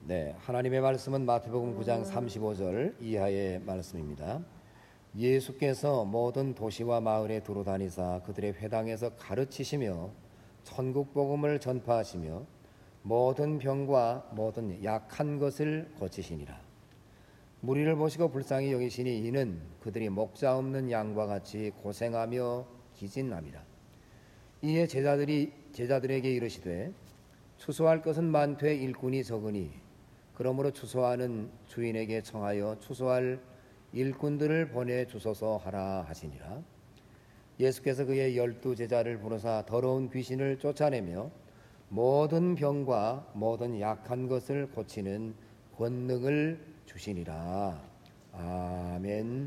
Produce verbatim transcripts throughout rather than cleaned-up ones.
네, 하나님의 말씀은 마태복음 구 장 삼십오 절 이하의 말씀입니다. 예수께서 모든 도시와 마을에 두루 다니사 그들의 회당에서 가르치시며 천국 복음을 전파하시며 모든 병과 모든 약한 것을 고치시니라. 무리를 보시고 불쌍히 여기시니 이는 그들이 목자 없는 양과 같이 고생하며 기진함이라. 이에 제자들이 제자들에게 이르시되 추수할 것은 많되 일꾼이 적으니 그러므로 추수하는 주인에게 청하여 추수할 일꾼들을 보내 주소서 하라 하시니라. 예수께서 그의 열두 제자를 부르사 더러운 귀신을 쫓아내며 모든 병과 모든 약한 것을 고치는 권능을 주시니라. 아멘.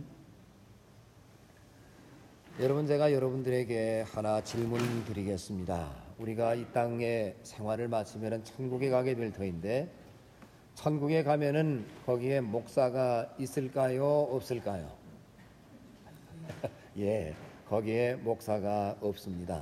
여러분, 제가 여러분들에게 하나 질문 드리겠습니다. 우리가 이 땅에 생활을 마치면 천국에 가게 될 터인데 천국에 가면은 거기에 목사가 있을까요? 없을까요? 예, 거기에 목사가 없습니다.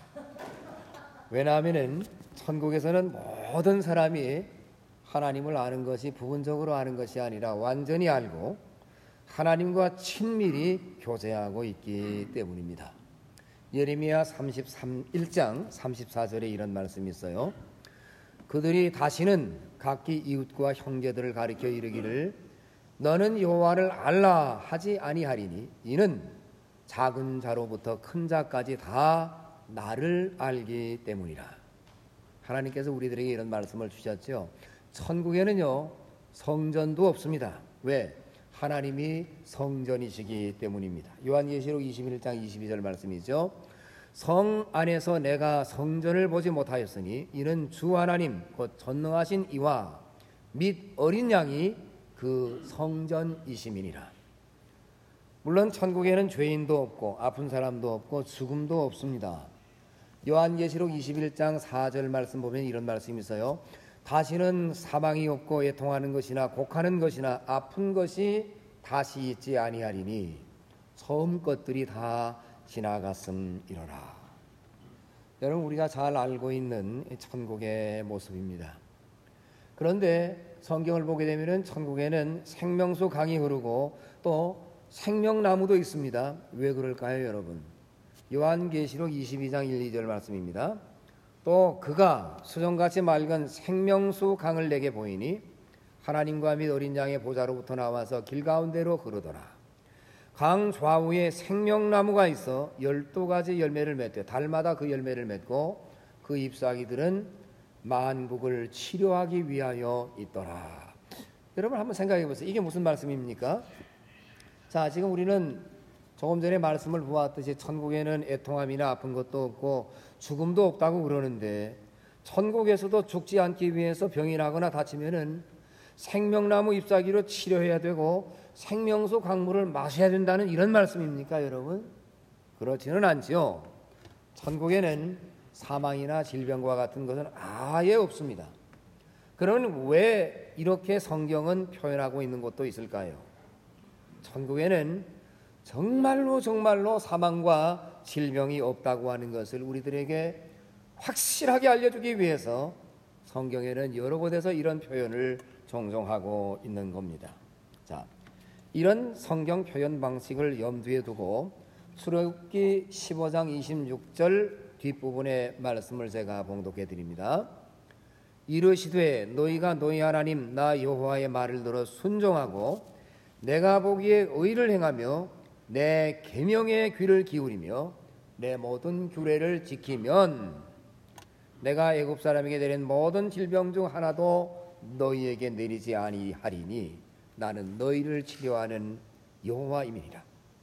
왜냐하면은 천국에서는 모든 사람이 하나님을 아는 것이 부분적으로 아는 것이 아니라 완전히 알고 하나님과 친밀히 교제하고 있기 때문입니다. 예레미야 삼십일 장 삼십사 절에 이런 말씀이 있어요. 그들이 다시는 각기 이웃과 형제들을 가리켜 이르기를 너는 여호와를 알라 하지 아니하리니 이는 작은 자로부터 큰 자까지 다 나를 알기 때문이라. 하나님께서 우리들에게 이런 말씀을 주셨죠. 천국에는요 성전도 없습니다. 왜? 하나님이 성전이시기 때문입니다. 요한계시록 이십일 장 이십이 절 말씀이죠. 성 안에서 내가 성전을 보지 못하였으니 이는 주 하나님 곧 전능하신 이와 및 어린 양이 그 성전이심이니라. 물론 천국에는 죄인도 없고 아픈 사람도 없고 죽음도 없습니다. 요한계시록 이십일 장 사 절 말씀 보면 이런 말씀이 있어요. 다시는 사망이 없고 애통하는 것이나 곡하는 것이나 아픈 것이 다시 있지 아니하리니 처음 것들이 다 지나갔음이로라. 여러분, 우리가 잘 알고 있는 천국의 모습입니다. 그런데 성경을 보게 되면 천국에는 생명수 강이 흐르고 또 생명나무도 있습니다. 왜 그럴까요, 여러분? 요한계시록 이십이 장 일, 이 절 말씀입니다. 또 그가 수정같이 맑은 생명수 강을 내게 보이니 하나님과 및 어린 양의 보좌로부터 나와서 길 가운데로 흐르더라. 강 좌우에 생명나무가 있어 열두 가지 열매를 맺되 달마다 그 열매를 맺고 그 잎사귀들은 만국을 치료하기 위하여 있더라. 여러분 한번 생각해 보세요. 이게 무슨 말씀입니까? 자, 지금 우리는 조금 전에 말씀을 보았듯이 천국에는 애통함이나 아픈 것도 없고 죽음도 없다고 그러는데 천국에서도 죽지 않기 위해서 병이 나거나 다치면은 생명나무 잎사귀로 치료해야 되고 생명수 강물을 마셔야 된다는 이런 말씀입니까, 여러분? 그렇지는 않지요. 천국에는 사망이나 질병과 같은 것은 아예 없습니다. 그러면 왜 이렇게 성경은 표현하고 있는 것도 있을까요? 천국에는 정말로 정말로 사망과 질병이 없다고 하는 것을 우리들에게 확실하게 알려주기 위해서 성경에는 여러 곳에서 이런 표현을 종종 하고 있는 겁니다. 자, 이런 성경 표현 방식을 염두에 두고 출애굽기 십오 장 이십육 절 뒷부분의 말씀을 제가 봉독해 드립니다. 이르시되 너희가 너희 하나님 나 여호와의 말을 들어 순종하고 내가 보기에 의를 행하며 내 계명에 귀를 기울이며 내 모든 규례를 지키면 내가 애굽 사람에게 내린 모든 질병 중 하나도 너희에게 내리지 아니하리니 나는 너희를 치료하는 여호와임이니라.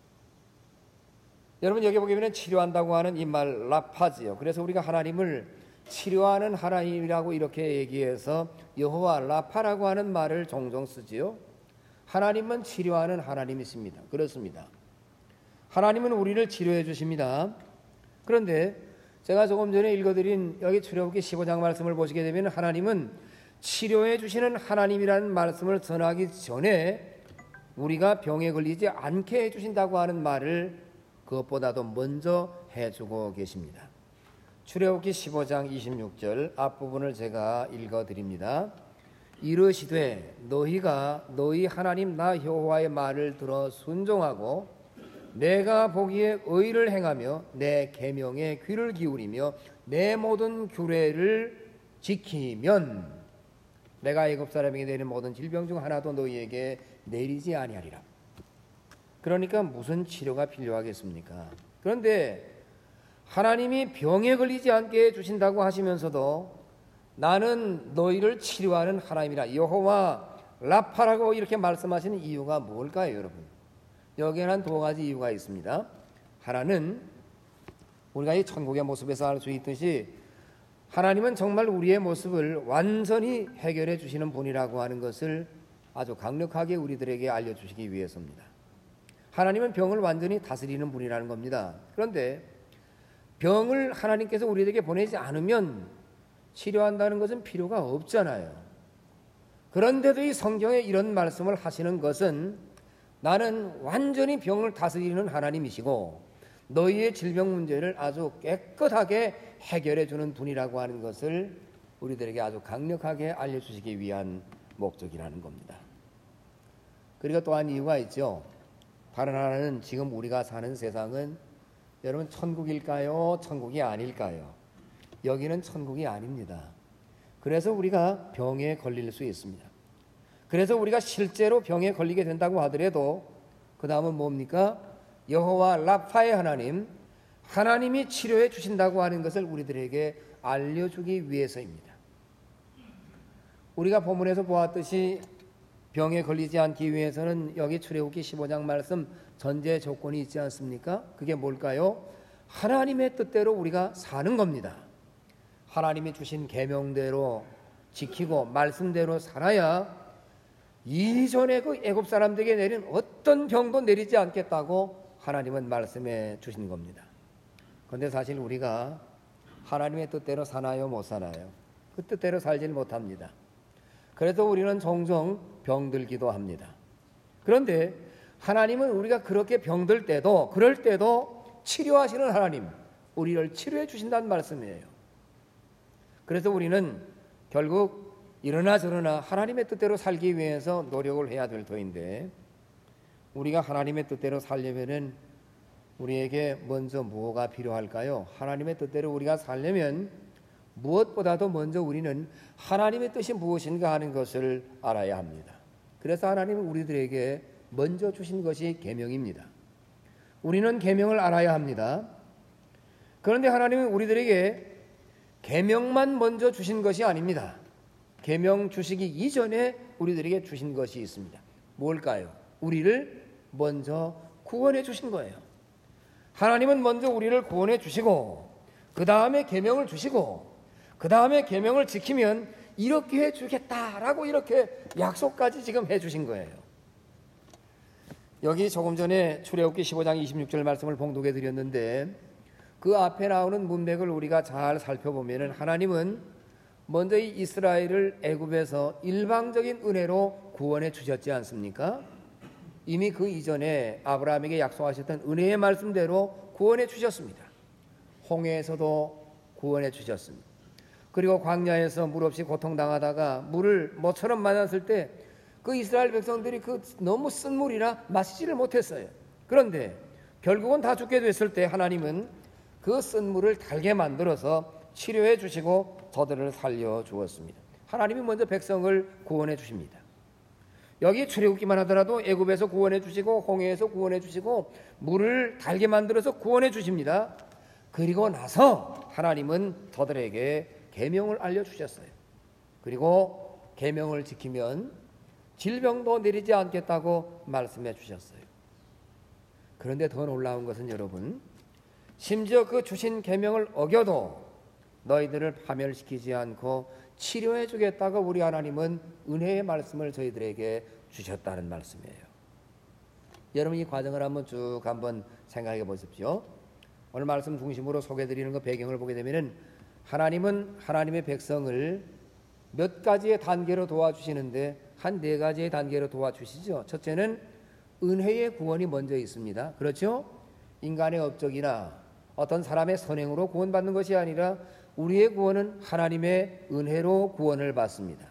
여러분, 여기 보게 되면 치료한다고 하는 이 말 라파지요. 그래서 우리가 하나님을 치료하는 하나님이라고 이렇게 얘기해서 여호와 라파라고 하는 말을 종종 쓰지요. 하나님은 치료하는 하나님이십니다. 그렇습니다. 하나님은 우리를 치료해 주십니다. 그런데 제가 조금 전에 읽어드린 여기 출애굽기 십오 장 말씀을 보시게 되면 하나님은 치료해 주시는 하나님이라는 말씀을 전하기 전에 우리가 병에 걸리지 않게 해주신다고 하는 말을 그것보다도 먼저 해주고 계십니다. 출애굽기 십오 장 이십육 절 앞부분을 제가 읽어드립니다. 이르시되 너희가 너희 하나님 나 여호와의 말을 들어 순종하고 내가 보기에 의를 행하며 내 계명에 귀를 기울이며 내 모든 규례를 지키면 내가 애굽 사람에게 내린 모든 질병 중 하나도 너희에게 내리지 아니하리라. 그러니까 무슨 치료가 필요하겠습니까? 그런데 하나님이 병에 걸리지 않게 해주신다고 하시면서도 나는 너희를 치료하는 하나님이라 여호와 라파라고 이렇게 말씀하시는 이유가 뭘까요, 여러분? 여기에는 한 두 가지 이유가 있습니다. 하나는 우리가 이 천국의 모습에서 알 수 있듯이 하나님은 정말 우리의 모습을 완전히 해결해 주시는 분이라고 하는 것을 아주 강력하게 우리들에게 알려주시기 위해서입니다. 하나님은 병을 완전히 다스리는 분이라는 겁니다. 그런데 병을 하나님께서 우리에게 보내지 않으면 치료한다는 것은 필요가 없잖아요. 그런데도 이 성경에 이런 말씀을 하시는 것은 나는 완전히 병을 다스리는 하나님이시고 너희의 질병 문제를 아주 깨끗하게 해결해 주는 분이라고 하는 것을 우리들에게 아주 강력하게 알려주시기 위한 목적이라는 겁니다. 그리고 또한 이유가 있죠. 다른 하나는 지금 우리가 사는 세상은 여러분 천국일까요? 천국이 아닐까요? 여기는 천국이 아닙니다. 그래서 우리가 병에 걸릴 수 있습니다. 그래서 우리가 실제로 병에 걸리게 된다고 하더라도 그 다음은 뭡니까? 여호와 라파의 하나님, 하나님이 치료해 주신다고 하는 것을 우리들에게 알려주기 위해서입니다. 우리가 본문에서 보았듯이 병에 걸리지 않기 위해서는 여기 출애굽기 십오 장 말씀 전제 조건이 있지 않습니까? 그게 뭘까요? 하나님의 뜻대로 우리가 사는 겁니다. 하나님이 주신 계명대로 지키고 말씀대로 살아야 이전에 그 애굽 사람들에게 내린 어떤 병도 내리지 않겠다고 하나님은 말씀해 주신 겁니다. 그런데 사실 우리가 하나님의 뜻대로 사나요, 못 사나요? 그 뜻대로 살질 못합니다. 그래서 우리는 종종 병들기도 합니다. 그런데 하나님은 우리가 그렇게 병들 때도 그럴 때도 치료하시는 하나님, 우리를 치료해 주신다는 말씀이에요. 그래서 우리는 결국 이러나 저러나 하나님의 뜻대로 살기 위해서 노력을 해야 될 터인데 우리가 하나님의 뜻대로 살려면은 우리에게 먼저 뭐가 필요할까요? 하나님의 뜻대로 우리가 살려면 무엇보다도 먼저 우리는 하나님의 뜻이 무엇인가 하는 것을 알아야 합니다. 그래서 하나님은 우리들에게 먼저 주신 것이 계명입니다. 우리는 계명을 알아야 합니다. 그런데 하나님은 우리들에게 계명만 먼저 주신 것이 아닙니다. 계명 주시기 이전에 우리들에게 주신 것이 있습니다. 뭘까요? 우리를 먼저 구원해 주신 거예요. 하나님은 먼저 우리를 구원해 주시고 그 다음에 계명을 주시고 그 다음에 계명을 지키면 이렇게 해주겠다라고 이렇게 약속까지 지금 해주신 거예요. 여기 조금 전에 출애굽기 십오 장 이십육 절 말씀을 봉독해 드렸는데 그 앞에 나오는 문맥을 우리가 잘 살펴보면 하나님은 먼저 이 이스라엘을 애굽에서 일방적인 은혜로 구원해 주셨지 않습니까? 이미 그 이전에 아브라함에게 약속하셨던 은혜의 말씀대로 구원해 주셨습니다. 홍해에서도 구원해 주셨습니다. 그리고 광야에서 물 없이 고통당하다가 물을 모처럼 만났을 때 그 이스라엘 백성들이 그 너무 쓴 물이라 마시지를 못했어요. 그런데 결국은 다 죽게 됐을 때 하나님은 그 쓴 물을 달게 만들어서 치료해 주시고 저들을 살려 주었습니다. 하나님이 먼저 백성을 구원해 주십니다. 여기 출애굽기만 하더라도 애굽에서 구원해 주시고 홍해에서 구원해 주시고 물을 달게 만들어서 구원해 주십니다. 그리고 나서 하나님은 저들에게 계명을 알려주셨어요. 그리고 계명을 지키면 질병도 내리지 않겠다고 말씀해 주셨어요. 그런데 더 놀라운 것은 여러분, 심지어 그 주신 계명을 어겨도 너희들을 파멸시키지 않고 치료해 주겠다고 우리 하나님은 은혜의 말씀을 저희들에게 주셨다는 말씀이에요. 여러분 이 과정을 한번 쭉 한번 생각해 보십시오. 오늘 말씀 중심으로 소개드리는 그 배경을 보게 되면은 하나님은 하나님의 백성을 몇 가지의 단계로 도와주시는데 한 네 가지의 단계로 도와주시죠. 첫째는 은혜의 구원이 먼저 있습니다. 그렇죠? 인간의 업적이나 어떤 사람의 선행으로 구원받는 것이 아니라 우리의 구원은 하나님의 은혜로 구원을 받습니다.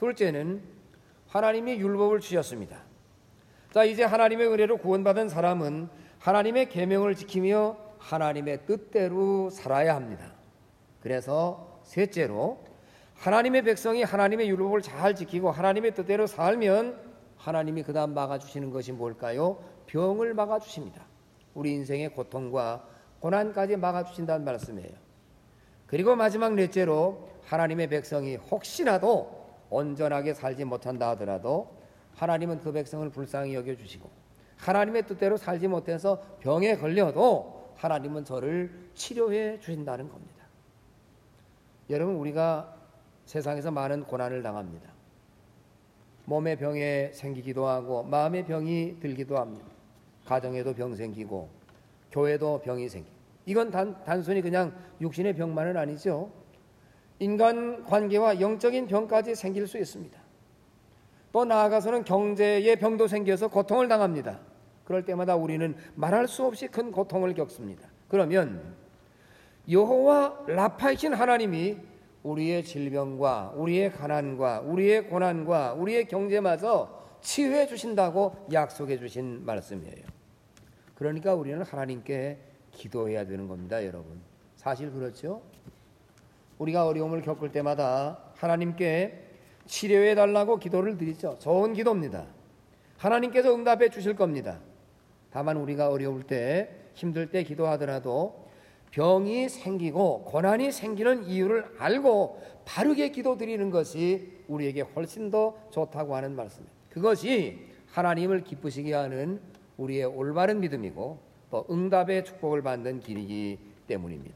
둘째는 하나님이 율법을 주셨습니다. 자, 이제 하나님의 은혜로 구원받은 사람은 하나님의 계명을 지키며 하나님의 뜻대로 살아야 합니다. 그래서 셋째로 하나님의 백성이 하나님의 율법을 잘 지키고 하나님의 뜻대로 살면 하나님이 그 다음 막아주시는 것이 뭘까요? 병을 막아주십니다. 우리 인생의 고통과 고난까지 막아주신다는 말씀이에요. 그리고 마지막 넷째로 하나님의 백성이 혹시라도 온전하게 살지 못한다 하더라도 하나님은 그 백성을 불쌍히 여겨주시고 하나님의 뜻대로 살지 못해서 병에 걸려도 하나님은 저를 치료해 주신다는 겁니다. 여러분, 우리가 세상에서 많은 고난을 당합니다. 몸의 병에 생기기도 하고 마음의 병이 들기도 합니다. 가정에도 병 생기고 교회도 병이 생기고, 이건 단, 단순히 그냥 육신의 병만은 아니죠. 인간 관계와 영적인 병까지 생길 수 있습니다. 또 나아가서는 경제의 병도 생겨서 고통을 당합니다. 그럴 때마다 우리는 말할 수 없이 큰 고통을 겪습니다. 그러면 여호와 라파이신 하나님이 우리의 질병과 우리의 가난과 우리의 고난과 우리의 경제마저 치유해 주신다고 약속해 주신 말씀이에요. 그러니까 우리는 하나님께 기도해야 되는 겁니다, 여러분. 사실 그렇죠? 우리가 어려움을 겪을 때마다 하나님께 치료해 달라고 기도를 드리죠. 좋은 기도입니다. 하나님께서 응답해 주실 겁니다. 다만 우리가 어려울 때, 힘들 때 기도하더라도 병이 생기고 고난이 생기는 이유를 알고 바르게 기도드리는 것이 우리에게 훨씬 더 좋다고 하는 말씀입니다. 그것이 하나님을 기쁘시게 하는 우리의 올바른 믿음이고 또 응답의 축복을 받는 길이기 때문입니다.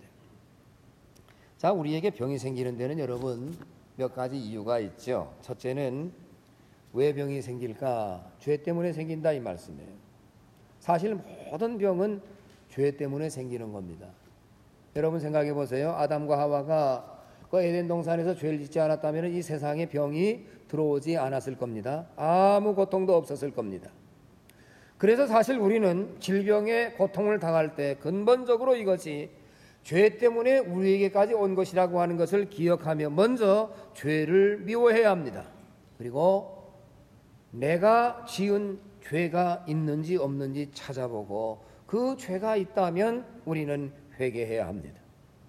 자, 우리에게 병이 생기는 데는 여러분 몇 가지 이유가 있죠. 첫째는 왜 병이 생길까? 죄 때문에 생긴다 이 말씀이에요. 사실 모든 병은 죄 때문에 생기는 겁니다. 여러분 생각해 보세요. 아담과 하와가 그 에덴 동산에서 죄를 짓지 않았다면 이 세상에 병이 들어오지 않았을 겁니다. 아무 고통도 없었을 겁니다. 그래서 사실 우리는 질병의 고통을 당할 때 근본적으로 이것이 죄 때문에 우리에게까지 온 것이라고 하는 것을 기억하며 먼저 죄를 미워해야 합니다. 그리고 내가 지은 죄가 있는지 없는지 찾아보고 그 죄가 있다면 우리는 회개해야 합니다.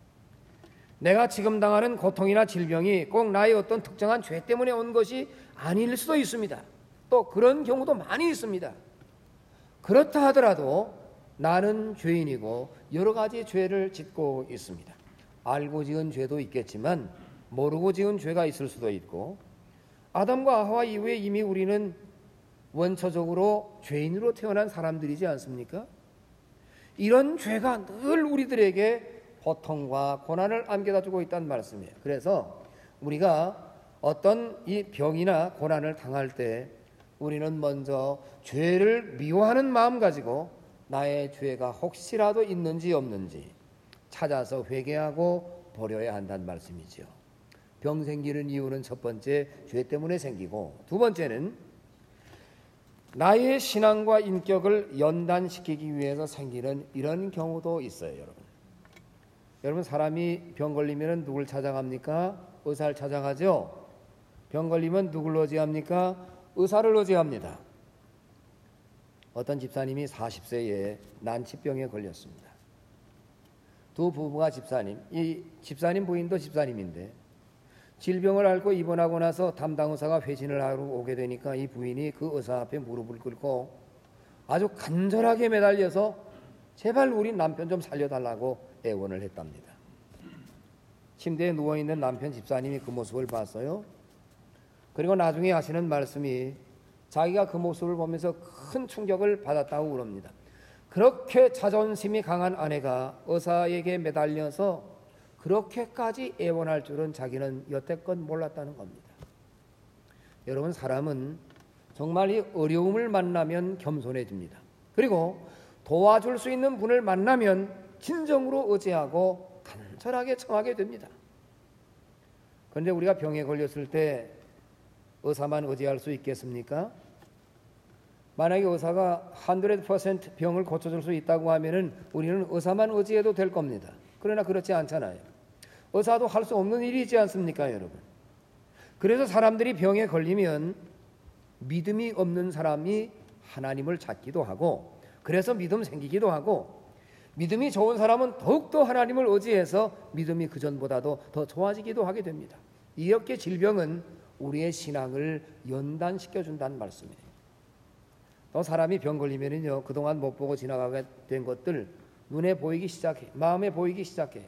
내가 지금 당하는 고통이나 질병이 꼭 나의 어떤 특정한 죄 때문에 온 것이 아닐 수도 있습니다. 또 그런 경우도 많이 있습니다. 그렇다 하더라도 나는 죄인이고 여러 가지 죄를 짓고 있습니다. 알고 지은 죄도 있겠지만 모르고 지은 죄가 있을 수도 있고, 아담과 하와 이후에 이미 우리는 원초적으로 죄인으로 태어난 사람들이지 않습니까? 이런 죄가 늘 우리들에게 고통과 고난을 안겨다 주고 있다는 말씀이에요. 그래서 우리가 어떤 이 병이나 고난을 당할 때 우리는 먼저 죄를 미워하는 마음 가지고 나의 죄가 혹시라도 있는지 없는지 찾아서 회개하고 버려야 한다는 말씀이죠. 병 생기는 이유는 첫 번째 죄 때문에 생기고, 두 번째는 나의 신앙과 인격을 연단시키기 위해서 생기는 이런 경우도 있어요. 여러분 여러분 사람이 병 걸리면 누굴 찾아갑니까? 의사를 찾아가죠. 병 걸리면 누굴 의지합니까? 의사를 의지합니다. 어떤 집사님이 사십 세에 난치병에 걸렸습니다. 두 부부가 집사님, 이 집사님 부인도 집사님인데 질병을 앓고 입원하고 나서 담당 의사가 회진을 하러 오게 되니까 이 부인이 그 의사 앞에 무릎을 꿇고 아주 간절하게 매달려서 제발 우리 남편 좀 살려달라고 애원을 했답니다. 침대에 누워있는 남편 집사님이 그 모습을 봤어요. 그리고 나중에 하시는 말씀이 자기가 그 모습을 보면서 큰 충격을 받았다고 그럽니다. 그렇게 자존심이 강한 아내가 의사에게 매달려서 그렇게까지 애원할 줄은 자기는 여태껏 몰랐다는 겁니다. 여러분 사람은 정말 이 어려움을 만나면 겸손해집니다. 그리고 도와줄 수 있는 분을 만나면 진정으로 의지하고 간절하게 청하게 됩니다. 그런데 우리가 병에 걸렸을 때 의사만 의지할 수 있겠습니까? 만약에 의사가 백 퍼센트 병을 고쳐줄 수 있다고 하면은 우리는 의사만 의지해도 될 겁니다. 그러나 그렇지 않잖아요. 의사도 할 수 없는 일이지 않습니까, 여러분? 그래서 사람들이 병에 걸리면 믿음이 없는 사람이 하나님을 찾기도 하고, 그래서 믿음 생기기도 하고, 믿음이 좋은 사람은 더욱더 하나님을 의지해서 믿음이 그전보다도 더 좋아지기도 하게 됩니다. 이렇게 질병은 우리의 신앙을 연단시켜준다는 말씀이에요. 또 사람이 병 걸리면은요, 그동안 못 보고 지나가게 된 것들 눈에 보이기 시작해, 마음에 보이기 시작해.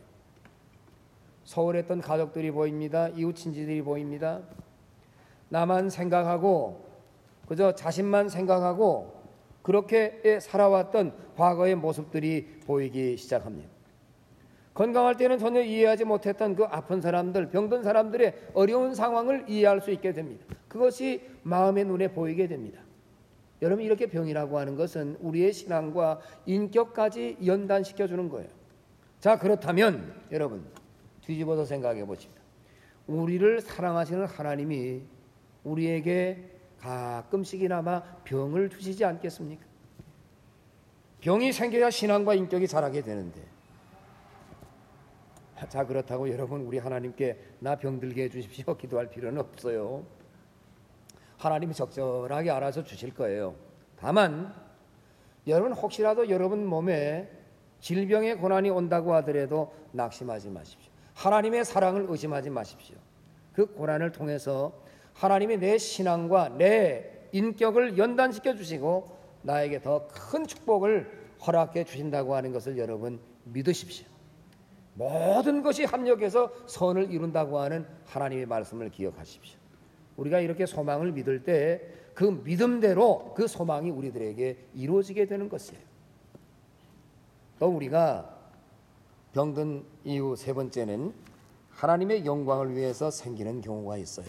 소홀했던 가족들이 보입니다. 이웃 친지들이 보입니다. 나만 생각하고 그저 자신만 생각하고 그렇게 살아왔던 과거의 모습들이 보이기 시작합니다. 건강할 때는 전혀 이해하지 못했던 그 아픈 사람들, 병든 사람들의 어려운 상황을 이해할 수 있게 됩니다. 그것이 마음의 눈에 보이게 됩니다. 여러분, 이렇게 병이라고 하는 것은 우리의 신앙과 인격까지 연단시켜주는 거예요. 자, 그렇다면 여러분 뒤집어서 생각해 보십니다. 우리를 사랑하시는 하나님이 우리에게 가끔씩이나마 병을 주시지 않겠습니까? 병이 생겨야 신앙과 인격이 자라게 되는데, 자, 그렇다고 여러분 우리 하나님께 나 병들게 해주십시오 기도할 필요는 없어요. 하나님이 적절하게 알아서 주실 거예요. 다만 여러분 혹시라도 여러분 몸에 질병의 고난이 온다고 하더라도 낙심하지 마십시오. 하나님의 사랑을 의심하지 마십시오. 그 고난을 통해서 하나님이 내 신앙과 내 인격을 연단시켜 주시고 나에게 더 큰 축복을 허락해 주신다고 하는 것을 여러분 믿으십시오. 모든 것이 합력해서 선을 이룬다고 하는 하나님의 말씀을 기억하십시오. 우리가 이렇게 소망을 믿을 때 그 믿음대로 그 소망이 우리들에게 이루어지게 되는 것이에요. 또 우리가 병든 이후 세 번째는 하나님의 영광을 위해서 생기는 경우가 있어요.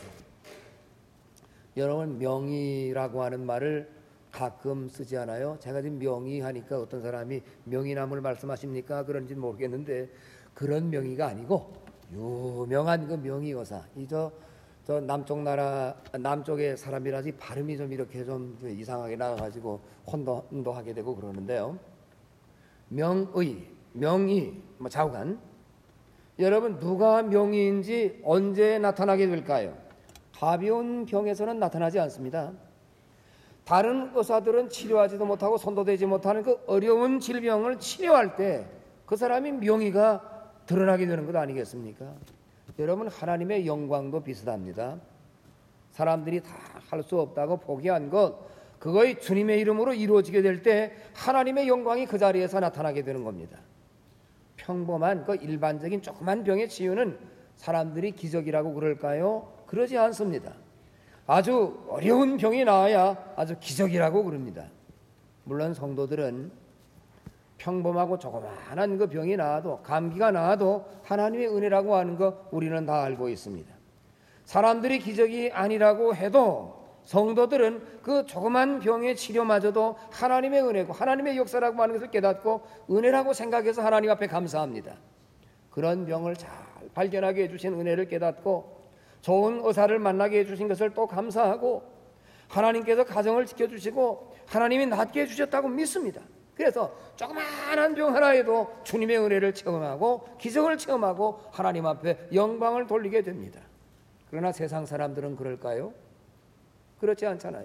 여러분, 명의라고 하는 말을 가끔 쓰지 않아요? 제가 지금 명의 하니까 어떤 사람이 명의나무를 말씀하십니까? 그런지는 모르겠는데 그런 명의가 아니고 유명한 그 명의어사, 이저 저 남쪽 나라 남쪽의 사람이라지 발음이 좀 이렇게 좀 이상하게 나와가지고 혼동도 하게 되고 그러는데요. 명의, 명의, 뭐 좌우간. 여러분, 누가 명의인지 언제 나타나게 될까요? 가벼운 병에서는 나타나지 않습니다. 다른 의사들은 치료하지도 못하고 손도 대지 못하는 그 어려운 질병을 치료할 때 그 사람이 명의가 드러나게 되는 것 아니겠습니까? 여러분, 하나님의 영광도 비슷합니다. 사람들이 다 할 수 없다고 포기한 것, 그거의 주님의 이름으로 이루어지게 될 때 하나님의 영광이 그 자리에서 나타나게 되는 겁니다. 평범한 그 일반적인 조그만 병의 치유는 사람들이 기적이라고 그럴까요? 그러지 않습니다. 아주 어려운 병이 나아야 아주 기적이라고 그럽니다. 물론 성도들은 평범하고 조그마한 그 병이 나아도, 감기가 나아도 하나님의 은혜라고 하는 거 우리는 다 알고 있습니다. 사람들이 기적이 아니라고 해도 성도들은 그 조그만 병의 치료마저도 하나님의 은혜고 하나님의 역사라고 하는 것을 깨닫고 은혜라고 생각해서 하나님 앞에 감사합니다. 그런 병을 잘 발견하게 해주신 은혜를 깨닫고 좋은 의사를 만나게 해주신 것을 또 감사하고 하나님께서 가정을 지켜주시고 하나님이 낫게 해주셨다고 믿습니다. 그래서 조그마한 병 하나에도 주님의 은혜를 체험하고 기적을 체험하고 하나님 앞에 영광을 돌리게 됩니다. 그러나 세상 사람들은 그럴까요? 그렇지 않잖아요.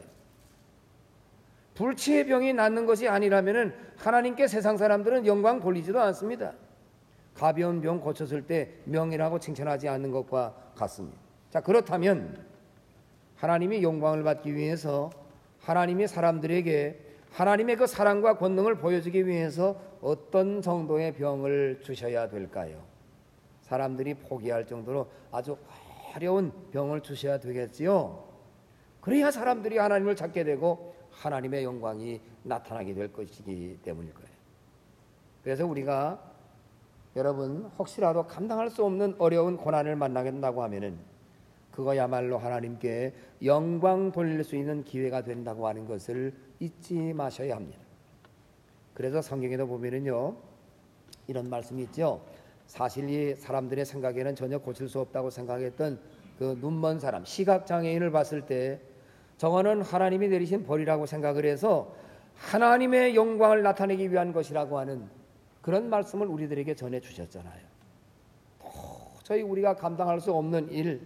불치의 병이 낫는 것이 아니라면 하나님께 세상 사람들은 영광 돌리지도 않습니다. 가벼운 병 고쳤을 때 명이라고 칭찬하지 않는 것과 같습니다. 자, 그렇다면 하나님이 영광을 받기 위해서 하나님이 사람들에게 하나님의 그 사랑과 권능을 보여주기 위해서 어떤 정도의 병을 주셔야 될까요? 사람들이 포기할 정도로 아주 어려운 병을 주셔야 되겠지요. 그래야 사람들이 하나님을 찾게 되고 하나님의 영광이 나타나게 될 것이기 때문일 거예요. 그래서 우리가 여러분 혹시라도 감당할 수 없는 어려운 고난을 만나게 된다고 하면은 그거야말로 하나님께 영광 돌릴 수 있는 기회가 된다고 하는 것을 잊지 마셔야 합니다. 그래서 성경에도 보면은요 이런 말씀이 있죠. 사실 이 사람들의 생각에는 전혀 고칠 수 없다고 생각했던 그 눈먼 사람, 시각장애인을 봤을 때 저거는 하나님이 내리신 벌이라고 생각을 해서 하나님의 영광을 나타내기 위한 것이라고 하는 그런 말씀을 우리들에게 전해 주셨잖아요. 도저히 우리가 감당할 수 없는 일,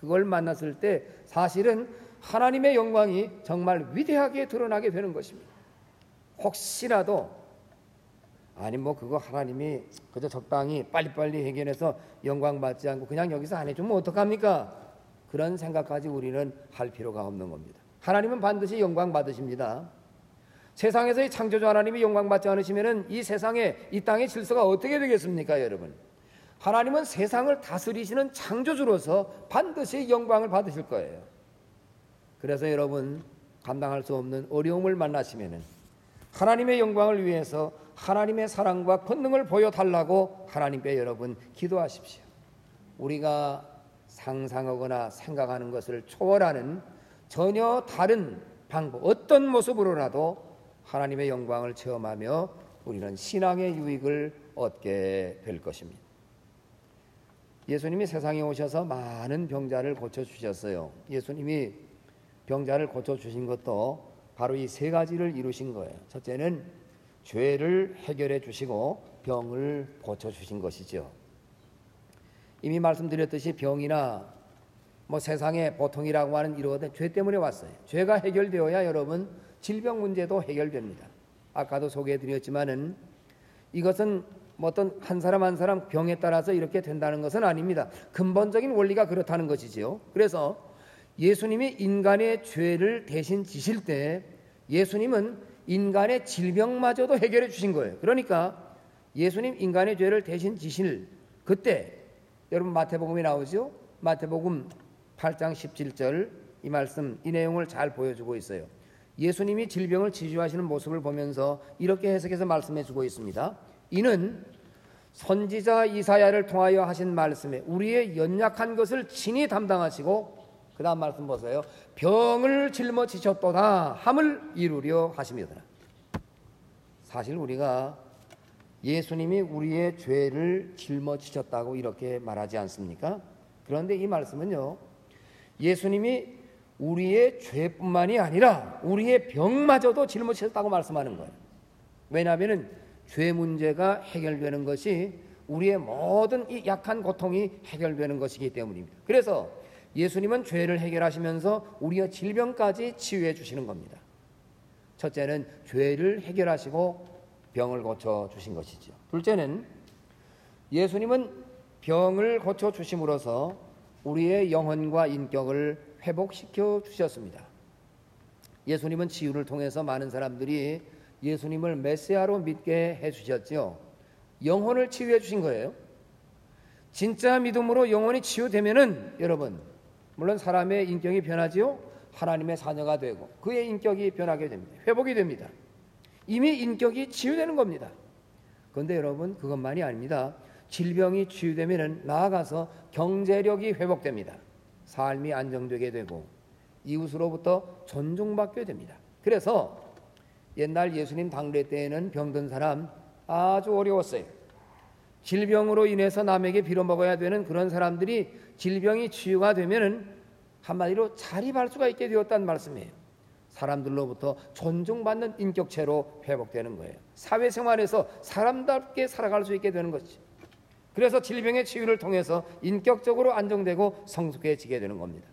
그걸 만났을 때 사실은 하나님의 영광이 정말 위대하게 드러나게 되는 것입니다. 혹시라도 아니 뭐 그거 하나님이 그저 적당히 빨리빨리 해결해서 영광 받지 않고 그냥 여기서 안 해주면 어떡합니까? 그런 생각까지 우리는 할 필요가 없는 겁니다. 하나님은 반드시 영광 받으십니다. 세상에서의 창조주 하나님이 영광 받지 않으시면 이 세상에 이 땅의 질서가 어떻게 되겠습니까, 여러분? 하나님은 세상을 다스리시는 창조주로서 반드시 영광을 받으실 거예요. 그래서 여러분 감당할 수 없는 어려움을 만나시면은 하나님의 영광을 위해서 하나님의 사랑과 권능을 보여달라고 하나님께 여러분 기도하십시오. 우리가 상상하거나 생각하는 것을 초월하는 전혀 다른 방법, 어떤 모습으로라도 하나님의 영광을 체험하며 우리는 신앙의 유익을 얻게 될 것입니다. 예수님이 세상에 오셔서 많은 병자를 고쳐주셨어요. 예수님이 병자를 고쳐주신 것도 바로 이 세 가지를 이루신 거예요. 첫째는 죄를 해결해 주시고 병을 고쳐주신 것이죠. 이미 말씀드렸듯이 병이나 뭐 세상의 보통이라고 하는 이러거든 죄 때문에 왔어요. 죄가 해결되어야 여러분 질병 문제도 해결됩니다. 아까도 소개해드렸지만은 이것은 뭐 어떤 한 사람 한 사람 병에 따라서 이렇게 된다는 것은 아닙니다. 근본적인 원리가 그렇다는 것이지요. 그래서 예수님이 인간의 죄를 대신 지실 때 예수님은 인간의 질병마저도 해결해 주신 거예요. 그러니까 예수님 인간의 죄를 대신 지실 그때 여러분 마태복음에 나오죠. 마태복음 팔 장 십칠 절 이 말씀 이 내용을 잘 보여주고 있어요. 예수님이 질병을 치유하시는 모습을 보면서 이렇게 해석해서 말씀해 주고 있습니다. 이는 선지자 이사야를 통하여 하신 말씀에 우리의 연약한 것을 친히 담당하시고 그 다음 말씀 보세요. 병을 짊어지셨도다 함을 이루려 하심이더라. 사실 우리가 예수님이 우리의 죄를 짊어지셨다고 이렇게 말하지 않습니까? 그런데 이 말씀은요, 예수님이 우리의 죄뿐만이 아니라 우리의 병마저도 짊어지셨다고 말씀하는 거예요. 왜냐하면 죄 문제가 해결되는 것이 우리의 모든 이 약한 고통이 해결되는 것이기 때문입니다. 그래서 예수님은 죄를 해결하시면서 우리의 질병까지 치유해 주시는 겁니다. 첫째는 죄를 해결하시고 병을 고쳐주신 것이죠. 둘째는 예수님은 병을 고쳐주심으로써 우리의 영혼과 인격을 회복시켜 주셨습니다. 예수님은 치유를 통해서 많은 사람들이 예수님을 메시아로 믿게 해주셨죠. 영혼을 치유해 주신 거예요. 진짜 믿음으로 영혼이 치유되면은 여러분 물론 사람의 인격이 변하지요. 하나님의 자녀가 되고 그의 인격이 변하게 됩니다. 회복이 됩니다. 이미 인격이 치유되는 겁니다. 그런데 여러분 그것만이 아닙니다. 질병이 치유되면 나아가서 경제력이 회복됩니다. 삶이 안정되게 되고 이웃으로부터 존중받게 됩니다. 그래서 옛날 예수님 당대 때에는 병든 사람 아주 어려웠어요. 질병으로 인해서 남에게 빌어먹어야 되는 그런 사람들이 질병이 치유가 되면은 한마디로 자립할 수가 있게 되었다는 말씀이에요. 사람들로부터 존중받는 인격체로 회복되는 거예요. 사회생활에서 사람답게 살아갈 수 있게 되는 것이죠. 그래서 질병의 치유를 통해서 인격적으로 안정되고 성숙해지게 되는 겁니다.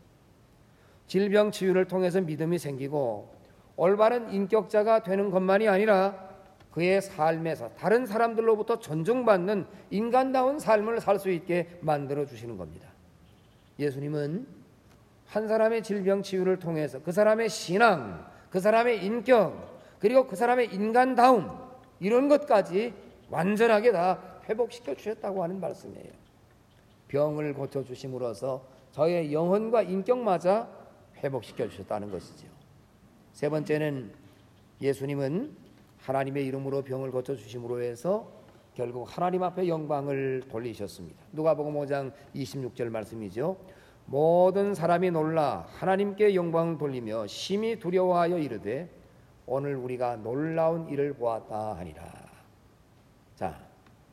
질병 치유를 통해서 믿음이 생기고 올바른 인격자가 되는 것만이 아니라 그의 삶에서 다른 사람들로부터 존중받는 인간다운 삶을 살 수 있게 만들어 주시는 겁니다. 예수님은 한 사람의 질병 치유를 통해서 그 사람의 신앙, 그 사람의 인격, 그리고 그 사람의 인간다움 이런 것까지 완전하게 다 회복시켜 주셨다고 하는 말씀이에요. 병을 고쳐주심으로써 저의 영혼과 인격마저 회복시켜 주셨다는 것이죠. 세 번째는 예수님은 하나님의 이름으로 병을 고쳐주심으로 해서 결국 하나님 앞에 영광을 돌리셨습니다. 누가복음 오 장 이십육 절 말씀이죠. 모든 사람이 놀라 하나님께 영광을 돌리며 심히 두려워하여 이르되 오늘 우리가 놀라운 일을 보았다 하니라. 자,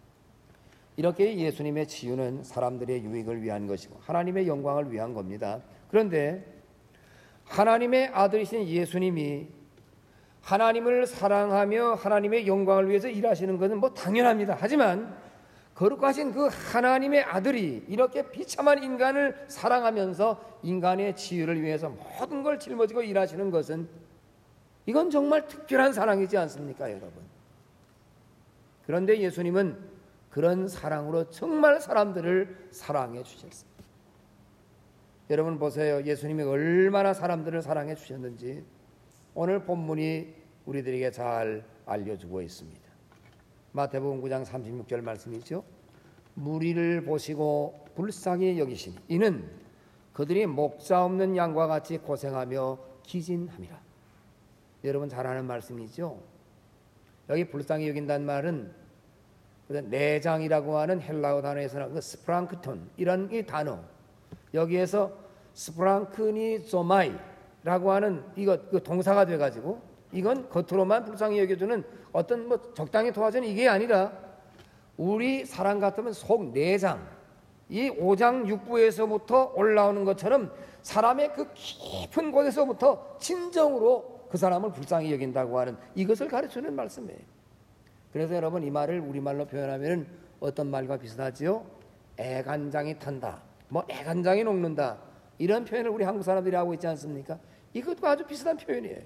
이렇게 예수님의 치유는 사람들의 유익을 위한 것이고 하나님의 영광을 위한 겁니다. 그런데 하나님의 아들이신 예수님이 하나님을 사랑하며 하나님의 영광을 위해서 일하시는 것은 뭐 당연합니다. 하지만 거룩하신 그 하나님의 아들이 이렇게 비참한 인간을 사랑하면서 인간의 치유를 위해서 모든 걸 짊어지고 일하시는 것은 이건 정말 특별한 사랑이지 않습니까, 여러분? 그런데 예수님은 그런 사랑으로 정말 사람들을 사랑해 주셨습니다. 여러분 보세요. 예수님이 얼마나 사람들을 사랑해 주셨는지 오늘 본문이 우리들에게 잘 알려주고 있습니다. 마태복음 구 장 삼십육 절 말씀이죠. 무리를 보시고 불쌍히 여기시니 이는 그들이 목자 없는 양과 같이 고생하며 기진함이라. 여러분 잘 아는 말씀이죠. 여기 불쌍히 여긴다는 말은 내장이라고 하는 헬라어 단어에서는 그 스프랑크톤 이런 이 단어, 여기에서 스프랑크니조마이라고 하는 이거 그 동사가 돼가지고 이건 겉으로만 불쌍히 여겨주는 어떤 뭐 적당히 도와주는 이게 아니라 우리 사람 같으면 속 내장, 이 오장육부에서부터 올라오는 것처럼 사람의 그 깊은 곳에서부터 진정으로 그 사람을 불쌍히 여긴다고 하는 이것을 가르치는 말씀이에요. 그래서 여러분 이 말을 우리말로 표현하면 어떤 말과 비슷하지요? 애간장이 탄다, 뭐 애간장이 녹는다, 이런 표현을 우리 한국 사람들이 하고 있지 않습니까? 이것도 아주 비슷한 표현이에요.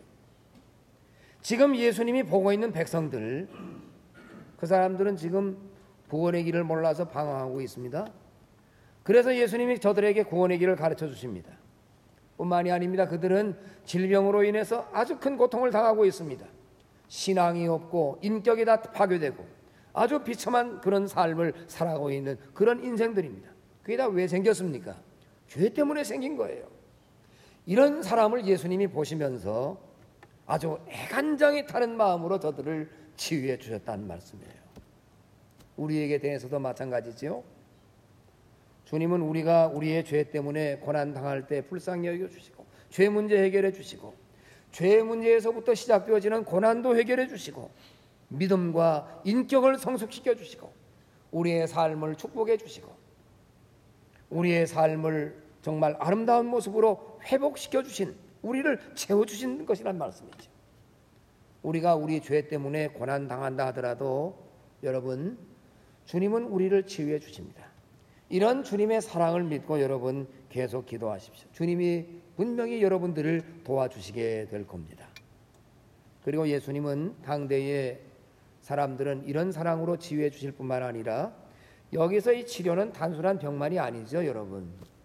지금 예수님이 보고 있는 백성들, 그 사람들은 지금 구원의 길을 몰라서 방황하고 있습니다. 그래서 예수님이 저들에게 구원의 길을 가르쳐 주십니다. 뿐만이 아닙니다. 그들은 질병으로 인해서 아주 큰 고통을 당하고 있습니다. 신앙이 없고 인격이 다 파괴되고 아주 비참한 그런 삶을 살아가고 있는 그런 인생들입니다. 그게 다 왜 생겼습니까? 죄 때문에 생긴 거예요. 이런 사람을 예수님이 보시면서 아주 애간장이 타는 마음으로 저들을 치유해 주셨다는 말씀이에요. 우리에게 대해서도 마찬가지지요. 주님은 우리가 우리의 죄 때문에 고난당할 때 불쌍히 여겨주시고 죄 문제 해결해 주시고 죄 문제에서부터 시작되어지는 고난도 해결해 주시고 믿음과 인격을 성숙시켜 주시고 우리의 삶을 축복해 주시고 우리의 삶을 정말 아름다운 모습으로 회복시켜 주신, 우리를 채워주신 것이란 말씀이죠. 우리가 우리 죄 때문에 고난당한다 하더라도 여러분, 주님은 우리를 치유해 주십니다. 이런 주님의 사랑을 믿고 여러분 계속 기도하십시오. 주님이 분명히 여러분들을 도와주시게 될 겁니다. 그리고 예수님은 당대의 사람들은 이런 사랑으로 치유해 주실 뿐만 아니라 여기서 이 치료는 단순한 병만이 아니죠, 여러분.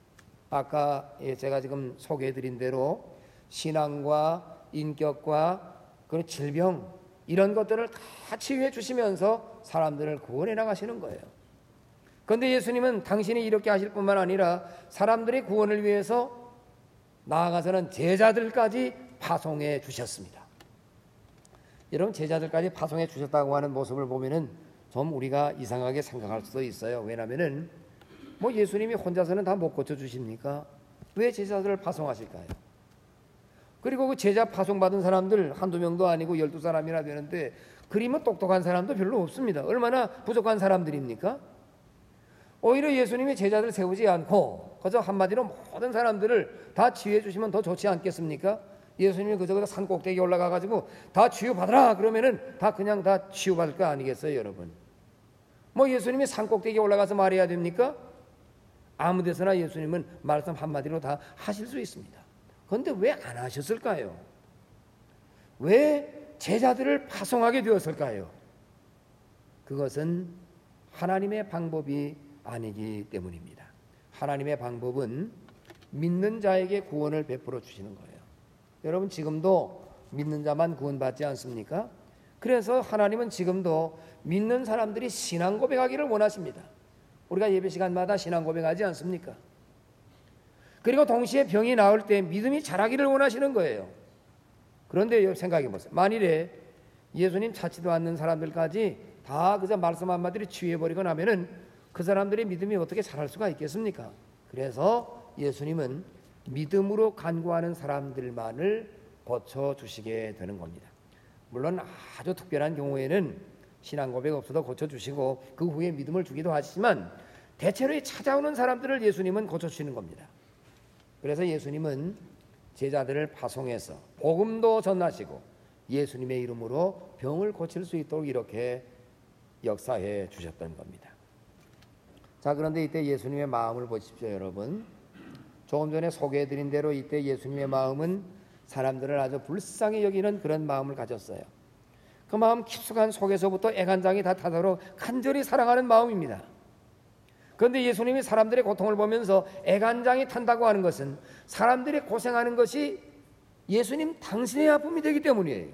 아까 제가 지금 소개해드린 대로 신앙과 인격과 그 질병 이런 것들을 다 치유해 주시면서 사람들을 구원해 나가시는 거예요. 그런데 예수님은 당신이 이렇게 하실 뿐만 아니라 사람들의 구원을 위해서 나아가서는 제자들까지 파송해 주셨습니다. 여러분, 제자들까지 파송해 주셨다고 하는 모습을 보면은 좀 우리가 이상하게 생각할 수도 있어요. 왜냐하면은 뭐 예수님이 혼자서는 다 못 고쳐 주십니까? 왜 제자들을 파송하실까요? 그리고 그 제자 파송받은 사람들 한두 명도 아니고 열두 사람이나 되는데 그리면 똑똑한 사람도 별로 없습니다. 얼마나 부족한 사람들입니까? 오히려 예수님이 제자들 세우지 않고 그저 한마디로 모든 사람들을 다 치유해 주시면 더 좋지 않겠습니까? 예수님이 그저 산 꼭대기에 올라가 가지고 다 치유받으라 그러면은 다 그냥 다 치유받을 거 아니겠어요, 여러분? 뭐 예수님이 산 꼭대기에 올라가서 말해야 됩니까? 아무 데서나 예수님은 말씀 한마디로 다 하실 수 있습니다. 그런데 왜 안 하셨을까요? 왜 제자들을 파송하게 되었을까요? 그것은 하나님의 방법이 아니기 때문입니다. 하나님의 방법은 믿는 자에게 구원을 베풀어 주시는 거예요. 여러분, 지금도 믿는 자만 구원받지 않습니까? 그래서 하나님은 지금도 믿는 사람들이 신앙 고백하기를 원하십니다. 우리가 예배 시간마다 신앙 고백하지 않습니까? 그리고 동시에 병이 나을 때 믿음이 자라기를 원하시는 거예요. 그런데 생각해 보세요. 만일에 예수님 찾지도 않는 사람들까지 다 그저 말씀 한마디로 치유해버리고 나면은 그 사람들의 믿음이 어떻게 자랄 수가 있겠습니까? 그래서 예수님은 믿음으로 간구하는 사람들만을 고쳐주시게 되는 겁니다. 물론 아주 특별한 경우에는 신앙 고백 없어도 고쳐주시고 그 후에 믿음을 주기도 하시지만 대체로 찾아오는 사람들을 예수님은 고쳐주시는 겁니다. 그래서 예수님은 제자들을 파송해서 복음도 전하시고 예수님의 이름으로 병을 고칠 수 있도록 이렇게 역사해 주셨던 겁니다. 자, 그런데 이때 예수님의 마음을 보십시오, 여러분. 조금 전에 소개해드린 대로 이때 예수님의 마음은 사람들을 아주 불쌍히 여기는 그런 마음을 가졌어요. 그 마음 깊숙한 속에서부터 애간장이 다 타도록 간절히 사랑하는 마음입니다. 그런데 예수님이 사람들의 고통을 보면서 애간장이 탄다고 하는 것은 사람들이 고생하는 것이 예수님 당신의 아픔이 되기 때문이에요.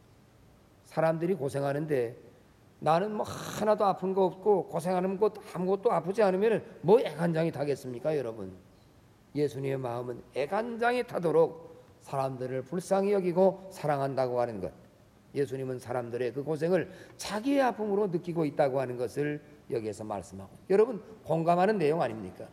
사람들이 고생하는데 나는 뭐 하나도 아픈 거 없고 고생하는 것 아무것도 아프지 않으면 뭐 애간장이 타겠습니까, 여러분? 예수님의 마음은 애간장이 타도록 사람들을 불쌍히 여기고 사랑한다고 하는 것. 예수님은 사람들의 그 고생을 자기의 아픔으로 느끼고 있다고 하는 것을 여기에서 말씀하고, 여러분 공감하는 내용 아닙니까?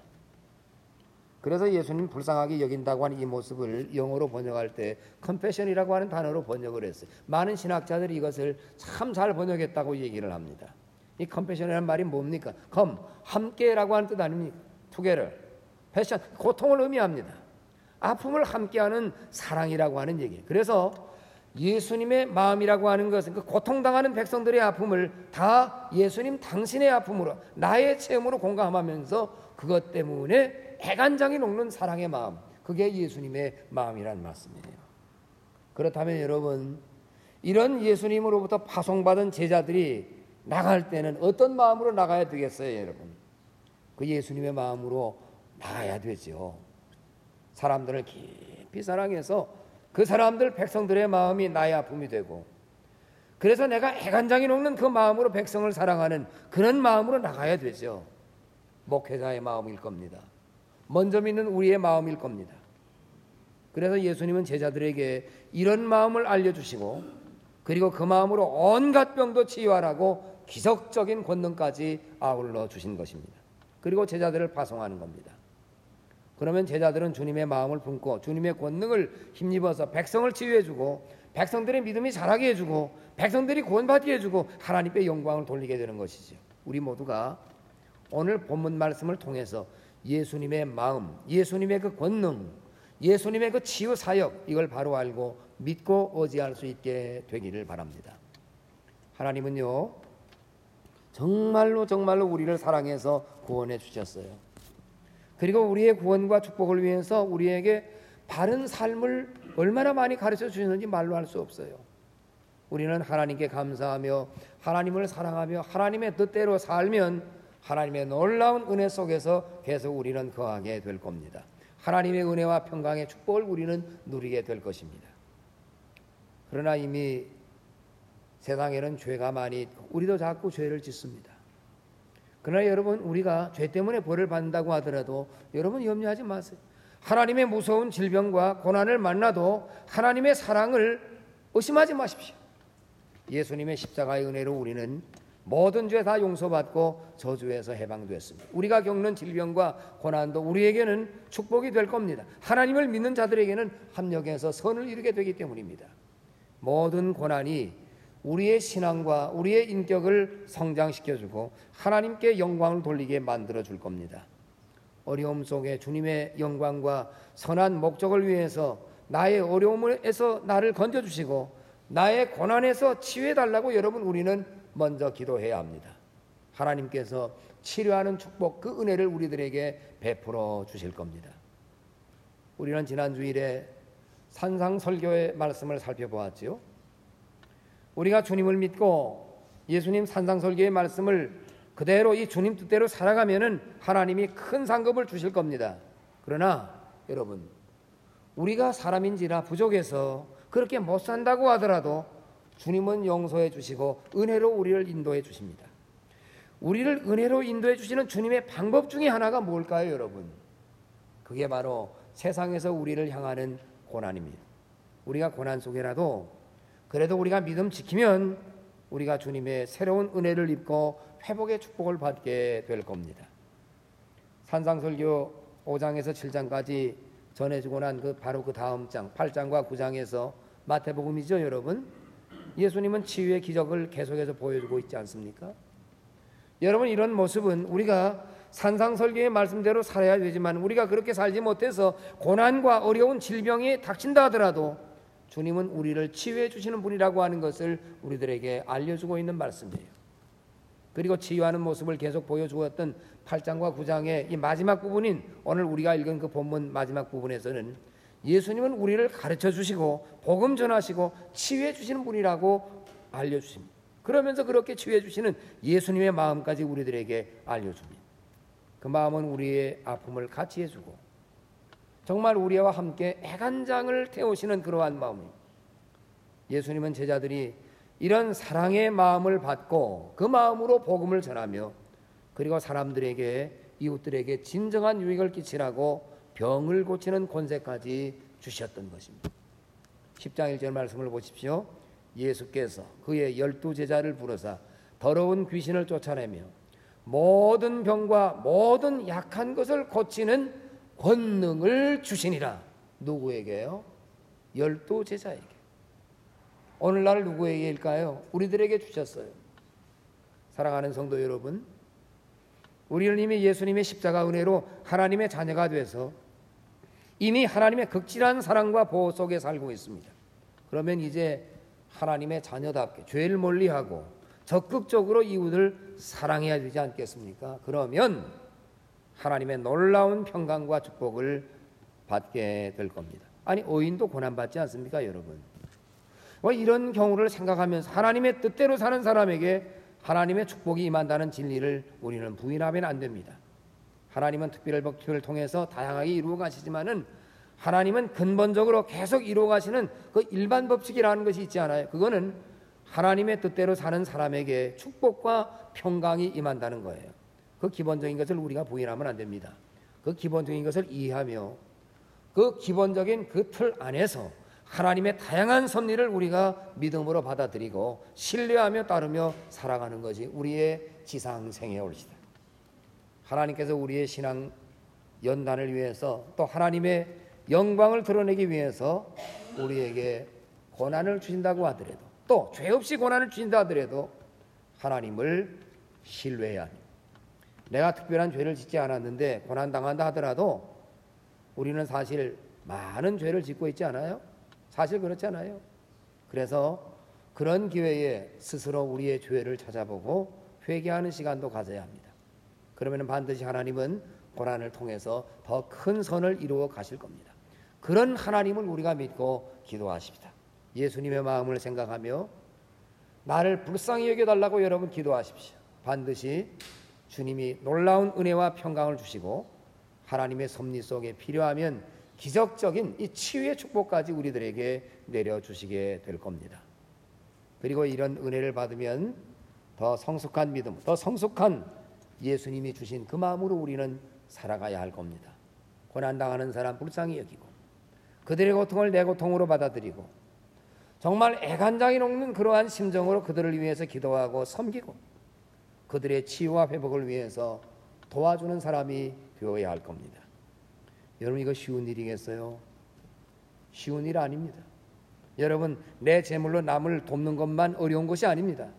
그래서 예수님 불쌍하게 여긴다고 하는 이 모습을 영어로 번역할 때 컴패션이라고 하는 단어로 번역을 했어요. 많은 신학자들이 이것을 참 잘 번역했다고 얘기를 합니다. 이 컴패션이라는 말이 뭡니까? 컴, 함께라고 하는 뜻 아닙니까? together, 패션, 고통을 의미합니다. 아픔을 함께하는 사랑이라고 하는 얘기예요. 그래서 예수님의 마음이라고 하는 것은 그 고통당하는 백성들의 아픔을 다 예수님 당신의 아픔으로, 나의 체험으로 공감하면서 그것 때문에 애간장이 녹는 사랑의 마음, 그게 예수님의 마음이란 말씀이에요. 그렇다면 여러분, 이런 예수님으로부터 파송받은 제자들이 나갈 때는 어떤 마음으로 나가야 되겠어요, 여러분? 그 예수님의 마음으로 나가야 되죠. 사람들을 깊이 사랑해서 그 사람들 백성들의 마음이 나의 아픔이 되고, 그래서 내가 애간장이 녹는 그 마음으로 백성을 사랑하는 그런 마음으로 나가야 되죠. 목회자의 마음일 겁니다. 먼저 믿는 우리의 마음일 겁니다. 그래서 예수님은 제자들에게 이런 마음을 알려주시고, 그리고 그 마음으로 온갖 병도 치유하라고 기적적인 권능까지 아울러 주신 것입니다. 그리고 제자들을 파송하는 겁니다. 그러면 제자들은 주님의 마음을 품고 주님의 권능을 힘입어서 백성을 치유해주고, 백성들의 믿음이 자라게 해주고, 백성들이 구원받게 해주고, 하나님께 영광을 돌리게 되는 것이죠. 우리 모두가 오늘 본문 말씀을 통해서 예수님의 마음, 예수님의 그 권능, 예수님의 그 치유 사역, 이걸 바로 알고 믿고 의지할 수 있게 되기를 바랍니다. 하나님은요, 정말로 정말로 우리를 사랑해서 구원해 주셨어요. 그리고 우리의 구원과 축복을 위해서 우리에게 바른 삶을 얼마나 많이 가르쳐 주시는지 말로 할 수 없어요. 우리는 하나님께 감사하며 하나님을 사랑하며 하나님의 뜻대로 살면 하나님의 놀라운 은혜 속에서 계속 우리는 거하게 될 겁니다. 하나님의 은혜와 평강의 축복을 우리는 누리게 될 것입니다. 그러나 이미 세상에는 죄가 많이 있고 우리도 자꾸 죄를 짓습니다. 그러나 여러분, 우리가 죄 때문에 벌을 받는다고 하더라도 여러분 염려하지 마세요. 하나님의 무서운 질병과 고난을 만나도 하나님의 사랑을 의심하지 마십시오. 예수님의 십자가의 은혜로 우리는 모든 죄 다 용서받고 저주에서 해방되었습니다. 우리가 겪는 질병과 고난도 우리에게는 축복이 될 겁니다. 하나님을 믿는 자들에게는 합력해서 선을 이루게 되기 때문입니다. 모든 고난이 우리의 신앙과 우리의 인격을 성장시켜주고 하나님께 영광을 돌리게 만들어줄 겁니다. 어려움 속에 주님의 영광과 선한 목적을 위해서 나의 어려움에서 나를 건져주시고 나의 고난에서 치유해달라고 여러분 우리는 먼저 기도해야 합니다. 하나님께서 치료하는 축복, 그 은혜를 우리들에게 베풀어 주실 겁니다. 우리는 지난 주일에 산상설교의 말씀을 살펴보았지요. 우리가 주님을 믿고 예수님 산상설교의 말씀을 그대로 이 주님 뜻대로 살아가면은 하나님이 큰 상급을 주실 겁니다. 그러나 여러분, 우리가 사람인지라 부족해서 그렇게 못 산다고 하더라도 주님은 용서해 주시고 은혜로 우리를 인도해 주십니다. 우리를 은혜로 인도해 주시는 주님의 방법 중에 하나가 뭘까요, 여러분? 그게 바로 세상에서 우리를 향하는 고난입니다. 우리가 고난 속에라도 그래도 우리가 믿음 지키면 우리가 주님의 새로운 은혜를 입고 회복의 축복을 받게 될 겁니다. 산상설교 오 장에서 칠 장까지 전해주고 난 그 바로 그 다음 장 팔 장과 구 장에서 마태복음이죠, 여러분. 예수님은 치유의 기적을 계속해서 보여주고 있지 않습니까? 여러분, 이런 모습은 우리가 산상설교의 말씀대로 살아야 되지만 우리가 그렇게 살지 못해서 고난과 어려운 질병이 닥친다 하더라도 주님은 우리를 치유해 주시는 분이라고 하는 것을 우리들에게 알려주고 있는 말씀이에요. 그리고 치유하는 모습을 계속 보여주었던 팔 장과 구 장의 이 마지막 부분인 오늘 우리가 읽은 그 본문 마지막 부분에서는 예수님은 우리를 가르쳐 주시고 복음 전하시고 치유해 주시는 분이라고 알려주십니다. 그러면서 그렇게 치유해 주시는 예수님의 마음까지 우리들에게 알려줍니다. 그 마음은 우리의 아픔을 같이 해주고 정말 우리와 함께 애간장을 태우시는 그러한 마음입니다. 예수님은 제자들이 이런 사랑의 마음을 받고 그 마음으로 복음을 전하며 그리고 사람들에게 이웃들에게 진정한 유익을 끼치라고 병을 고치는 권세까지 주셨던 것입니다. 십 장 일 절 말씀을 보십시오. 예수께서 그의 열두 제자를 부르사 더러운 귀신을 쫓아내며 모든 병과 모든 약한 것을 고치는 권능을 주시니라. 누구에게요? 열두 제자에게. 오늘날 누구에게일까요? 우리들에게 주셨어요. 사랑하는 성도 여러분, 우리는 이미 예수님의 십자가 은혜로 하나님의 자녀가 돼서 이미 하나님의 극진한 사랑과 보호 속에 살고 있습니다. 그러면 이제 하나님의 자녀답게 죄를 멀리하고 적극적으로 이웃을 사랑해야 되지 않겠습니까? 그러면 하나님의 놀라운 평강과 축복을 받게 될 겁니다. 아니, 의인도 고난받지 않습니까, 여러분? 뭐 이런 경우를 생각하면서 하나님의 뜻대로 사는 사람에게 하나님의 축복이 임한다는 진리를 우리는 부인하면 안 됩니다. 하나님은 특별 법칙을 통해서 다양하게 이루어 가시지만은 하나님은 근본적으로 계속 이루어 가시는 그 일반 법칙이라는 것이 있지 않아요. 그거는 하나님의 뜻대로 사는 사람에게 축복과 평강이 임한다는 거예요. 그 기본적인 것을 우리가 부인하면 안 됩니다. 그 기본적인 것을 이해하며 그 기본적인 그 틀 안에서 하나님의 다양한 섭리를 우리가 믿음으로 받아들이고 신뢰하며 따르며 살아가는 것이 우리의 지상생애 올시다. 하나님께서 우리의 신앙 연단을 위해서 또 하나님의 영광을 드러내기 위해서 우리에게 고난을 주신다고 하더라도 또 죄 없이 고난을 주신다 하더라도 하나님을 신뢰해야 합니다. 내가 특별한 죄를 짓지 않았는데 고난당한다 하더라도 우리는 사실 많은 죄를 짓고 있지 않아요? 사실 그렇잖아요. 그래서 그런 기회에 스스로 우리의 죄를 찾아보고 회개하는 시간도 가져야 합니다. 그러면 반드시 하나님은 고난을 통해서 더 큰 선을 이루어 가실 겁니다. 그런 하나님을 우리가 믿고 기도하십시다. 예수님의 마음을 생각하며 나를 불쌍히 여겨달라고 여러분 기도하십시오. 반드시 주님이 놀라운 은혜와 평강을 주시고 하나님의 섭리 속에 필요하면 기적적인 이 치유의 축복까지 우리들에게 내려주시게 될 겁니다. 그리고 이런 은혜를 받으면 더 성숙한 믿음, 더 성숙한 예수님이 주신 그 마음으로 우리는 살아가야 할 겁니다. 고난당하는 사람 불쌍히 여기고 그들의 고통을 내 고통으로 받아들이고 정말 애간장이 녹는 그러한 심정으로 그들을 위해서 기도하고 섬기고 그들의 치유와 회복을 위해서 도와주는 사람이 되어야 할 겁니다. 여러분, 이거 쉬운 일이겠어요? 쉬운 일 아닙니다. 여러분, 내 재물로 남을 돕는 것만 어려운 것이 아닙니다.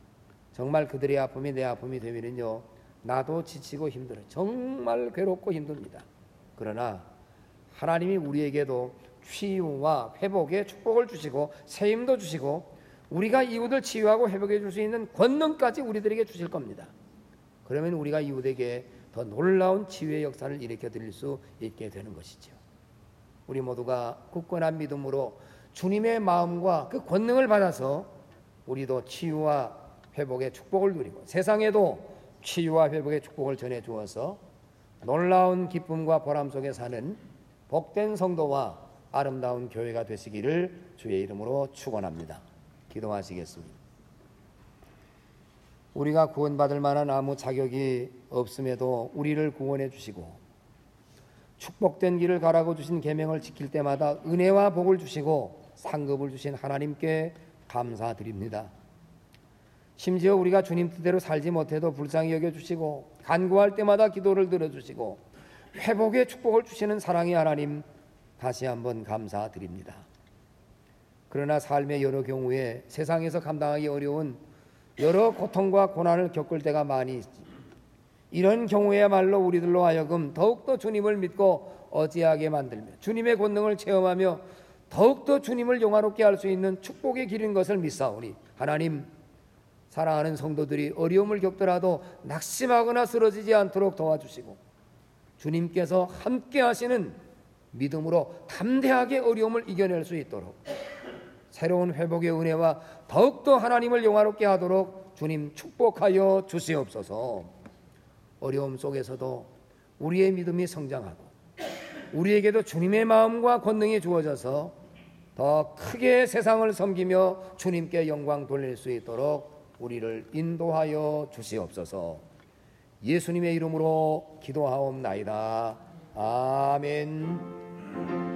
정말 그들의 아픔이 내 아픔이 되면요, 나도 지치고 힘들어요. 정말 괴롭고 힘듭니다. 그러나 하나님이 우리에게도 치유와 회복의 축복을 주시고 새 힘도 주시고 우리가 이웃을 치유하고 회복해 줄 수 있는 권능까지 우리들에게 주실 겁니다. 그러면 우리가 이웃에게 더 놀라운 치유의 역사를 일으켜 드릴 수 있게 되는 것이죠. 우리 모두가 굳건한 믿음으로 주님의 마음과 그 권능을 받아서 우리도 치유와 회복의 축복을 누리고 세상에도 치유와 회복의 축복을 전해 주어서 놀라운 기쁨과 보람 속에 사는 복된 성도와 아름다운 교회가 되시기를 주의 이름으로 축원합니다. 기도하시겠습니다. 우리가 구원받을 만한 아무 자격이 없음에도 우리를 구원해 주시고 축복된 길을 가라고 주신 계명을 지킬 때마다 은혜와 복을 주시고 상급을 주신 하나님께 감사드립니다. 심지어 우리가 주님 뜻대로 살지 못해도 불쌍히 여겨주시고 간구할 때마다 기도를 들어주시고 회복의 축복을 주시는 사랑의 하나님, 다시 한번 감사드립니다. 그러나 삶의 여러 경우에 세상에서 감당하기 어려운 여러 고통과 고난을 겪을 때가 많이 있지. 이런 경우에야말로 우리들로 하여금 더욱더 주님을 믿고 어지하게 만들며 주님의 권능을 체험하며 더욱더 주님을 영화롭게 할 수 있는 축복의 길인 것을 믿사오니 하나님, 사랑하는 성도들이 어려움을 겪더라도 낙심하거나 쓰러지지 않도록 도와주시고 주님께서 함께 하시는 믿음으로 담대하게 어려움을 이겨낼 수 있도록 새로운 회복의 은혜와 더욱더 하나님을 영화롭게 하도록 주님 축복하여 주시옵소서. 어려움 속에서도 우리의 믿음이 성장하고 우리에게도 주님의 마음과 권능이 주어져서 더 크게 세상을 섬기며 주님께 영광 돌릴 수 있도록 우리를 인도하여 주시옵소서. 예수님의 이름으로 기도하옵나이다. 아멘.